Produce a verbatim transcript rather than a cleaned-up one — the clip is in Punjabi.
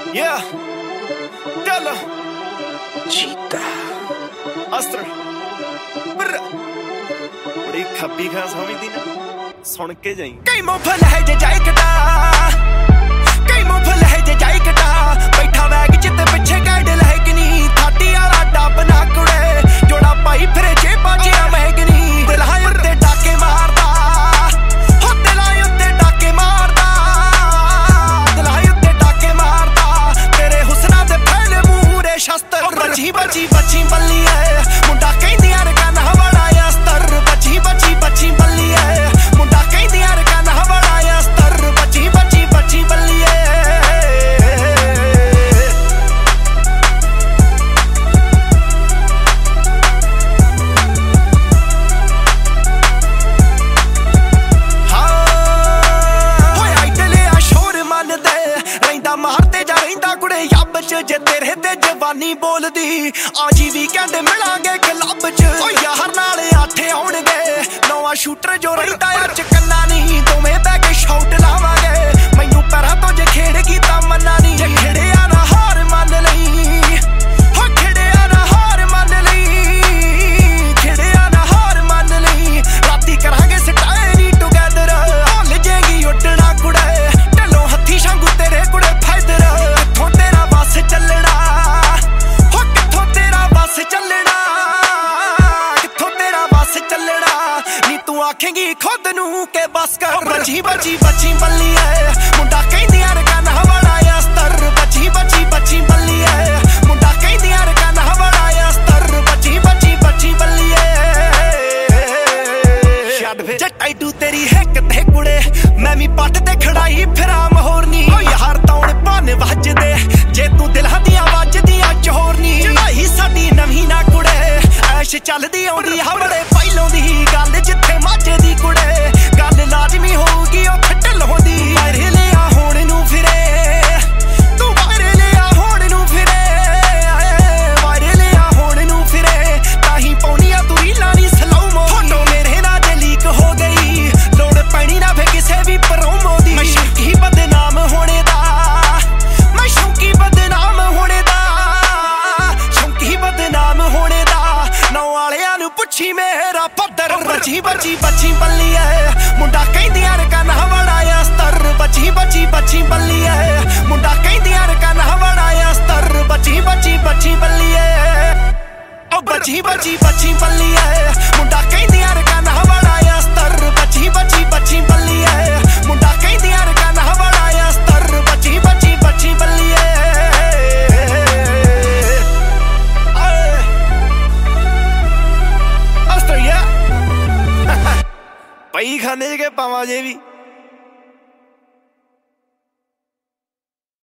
Yeah, Della, ਚੀਤਾ ਅਸਤਰ ਬੜੀ ਖੱਬੀ ਖਾਂ ਸਮਝਦੀ ਨਾ ਸੁਣ ਕੇ ਜਾਈ ਕਈ ਮੁਫਲ ਹੈ ਜੇ ਜਾਈ ਕਟਾ ਕਈ ਮੁਫਲ ਹੈ ਜੇ ਜਾਈ ਕਟਾ ਬੈਠਾ ਵੈਗ ਜਿੱਤੇ ਪਿੱਛੇ ਗਾਈਡ ਲੈ ਕਿ ਨਹੀਂ ਥਾਟੀ ਵਾਲਾ ਡੱਬ ਨਾ ਕੁੜੇ ਜੋੜਾ ਪਾਈ ਫਿਰੇ ਜੇ ਬਾਜਿਆ ਮਹਿਗਨੀ ਦਿਲਾਂ ਉੱਤੇ ਡਾਕੇ ਮਾਰਦਾ ਹੋ ਦਿਲਾਂ ਉੱਤੇ ਡਾਕੇ ਮਾਰਦਾ ਦਿਲਾਂ ਉੱਤੇ ਡਾਕੇ ਮਾਰਦਾ ਤੇਰੇ ਹੁਸਨਾ ਦੇ ਫੈਲੇ ਮੂਰੇ ਸ਼ਸਤਰ ਬੱਚੀ ਬੱਚੀ ਬੱਚੀ ਬੱਲੀ ਐ ਮੁੰਡਾ ਕਹਿੰਦੀਆਂ ਰਕਾਂ ਨਾ ਵੜਾ ਅਸਤਰ ਬੱਚੀ ਬੱਚੀ ਬੱਚੀ ਬੱਲੀ ਐ ਮੁੰਡਾ ਕਹਿੰਦੀਆਂ ਰਕਾਂ ਨਾ ਵੜਾ ਅਸਤਰ ਬੱਚੀ ਬੱਚੀ ਬੱਚੀ ਬੱਲੀ ਐ ਮਾਰਦੇ ਜਾ ਰਹਿੰਦਾ ਕੁੜੇ ਯੱਬ ਚ ਜੇ ਤੇਰੇ ਤੇ ਜਵਾਨੀ ਬੋਲਦੀ ਆਜੀ ਵੀ ਕਹਿੰਦੇ ਮਿਲਾਂਗੇ ਕਲੱਬ ਚ ਓ ਯਾਰ ਨਾਲ ਆਠੇ ਆਉਣਗੇ ਨਵਾਂ ਸ਼ੂਟਰ ਜੋ ਰਹਿੰਦਾ ਆ ਚਕੰਨਾ ਨਹੀਂ ਦੋਵੇਂ ਬਹਿ ਕੇ ਸ਼ਾਟ ਲਾਵਾਂਗੇ ਮੈਨੂੰ ਪੈਰਾਂ ਤੋਂ ਜੇ ਖੇਡ ਕੀਤਾ ਮੰਨਾ ਨਹੀਂ ਜੇ ਖੇੜਿਆ ਨਾ ਹਾਰ ਮੰਨ ਲਈ ਹੋ ਖੇੜਿਆ ਨਾ ਹਾਰ ਮੰਨ ਲਈ ਖੇੜਿਆ ਨਾ ਹਾਰ ਮੰਨ ਲਈ ਰਾਤੀ ਕਰਾਂਗੇ ਸਟਾਏ ਨੀ ਟੁਗੇਦਰ ਭੁੱਲ ਜੇਗੀ ਉੱਡਣਾ ਕੁੜੇ ਢੱਲੋਂ ਹੱਥੀ ਸ਼ੰਗੂ ਤੇਰੇ ਕੁੜੇ ਕਿੱਥੋਂ ਤੇਰਾ ਬੱਸ ਚੱਲਣਾ ਹੋ ਕਿੱਥੋਂ ਤੇਰਾ ਬੱਸ ਚੱਲਣਾ ਕਿੱਥੋਂ ਤੇਰਾ ਬੱਸ ਚੱਲਣਾ ਨੀ ਤੂੰ ਆਖੇਂਗੀ ਖੁਦ ਨੂੰ ਕਿ ਬਸ ਕਰ ਬੱਚੀ ਬੱਚੀ ਬੱਚੀ ਬੱਲੀ ਐ ਮੁੰਡਾ ਕਹਿੰਦੀਆਂ ਰਕਾਂ ਨਾ ਵੜਾ ਅਸਤਰ ਬੱਚੀ ਬੱਚੀ ਬੱਚੀ ਬੱਲੀ ਐ ਮੁੰਡਾ ਕਹਿੰਦੀਆਂ ਰਕਾਂ ਨਾ ਵੜਾ ਅਸਤਰ ਬੱਚੀ ਬੱਚੀ ਬੱਚੀ ਬੱਲੀ ਐ ਛੱਡ ਫੇ ਜੱਟਾਈਟੂ ਤੇਰੀ ਹਿੱਕ ਤੇ ਕੁੜੇ ਮੈਂ ਵੀ ਪੱਟ ਤੇ ਖੜਾਈ ਫਿਰਾਂ ਮਹੋਰਨੀ ਓ ਯਾਰ ਤੌਣ ਭੰਨ ਵੱਜਦੇ ਜੇ ਤੂੰ ਦਿਲਾਂ ਦੀਆਂ ਵੱਜਦੀਆਂ ਚੋਰਨੀ ਚੜਾਈ ਸਾਡੀ ਨਵੀਂ ਨਾ ਕੁੜੇ ਐਸ਼ ਚੱਲਦੀ ਆਉਂਦੀ ਹਵੜੇ ਪਹਿਲੋਂ ਦੀ ਗੱਲ ਜਿੱਥੇ ਮਾਝੇ ਦੀ ਕੁੜੇ ਗੱਲ ਲਾਜ਼ਮੀ ਹੋਊਗੀ ਉਹ ਢੱਲੋਂ ਦੀ ਵਾਇਰੇ ਲਿਆ ਹੋਣ ਨੂੰ ਫਿਰੇ ਤੂੰ ਵਾਇਰੇ ਲਿਆ ਹੋਣ ਨੂੰ ਫਿਰੇ ਵਾਇਰੇ ਲਿਆ ਹੋਣ ਨੂੰ ਫਿਰੇ ਤਾਂ ਹੀ ਪਾਉਣੀਆਂ ਤੂੰ ਰੀਲਾਂ ਨੀ ਸਲੋਮੋ ਫੋਟੋ ਮੇਰੇ ਨਾਲ ਜੇ ਲੀਕ ਹੋ ਗਈ ਲੋੜ ਪੈਣੀ ਨਾ ਫੇ ਕਿਸੇ ਵੀ ਪ੍ਰੋਮੋ ਦੀ ਮੈਂ ਸ਼ੌਕੀ ਬਦਨਾਮ ਹੋਣੇ ਦਾ ਮੈਂ ਸ਼ੌਕੀ ਬਦਨਾਮ ਹੋਣੇ ਦਾ ਸ਼ੌਕੀ ਬਦਨਾਮ ਹੋਣੇ ਦਾ ਨੌ ਵਾਲਿਆਂ ਨੂੰ ਪੁੱਛੀ ਮੇਰਾ ਪੱਧਰ ਬੱਚੀ ਬੱਚੀ ਬੱਚੀ ਬੱਲੀ ਐ ਮੁੰਡਾ ਕਹਿੰਦੀਆਂ ਰਕਾਂ ਨਾ ਵੜਾ ਅਸਤਰ ਬੱਚੀ ਬੱਚੀ ਬੱਚੀ ਬੱਲੀ ਐ ਮੁੰਡਾ ਕਹਿੰਦੀਆਂ ਰਕਾਂ ਨਾ ਵੜਾ ਅਸਤਰ ਬੱਚੀ ਬੱਚੀ ਬੱਚੀ ਬੱਲੀ ਐ ਓ ਬੱਚੀ ਬੱਚੀ ਬੱਚੀ ਬੱਲੀ ਐ ਮੁੰਡਾ ਕਹਿੰਦੀਆਂ ਰਕਾਂ ਨਾ ਵੜਾ ਅਸਤਰ ਬੱਚੀ ਬੱਚੀ ਬੱਚੀ ਬੱਲੀ ਐ ਮੁੰਡਾ ਕਹਿੰਦੀਆਂ ਰਕਾਂ ਨਾ ਵੜਾ ਅਸਤਰ ਬੱਚੀ ਬੱਚੀ ਬੱਚੀ ਬੱਲੀ ਐ ਪਈ ਖਾਨੇ ਕੇ ਪਾਵਾਂ ਜੇ ਵੀ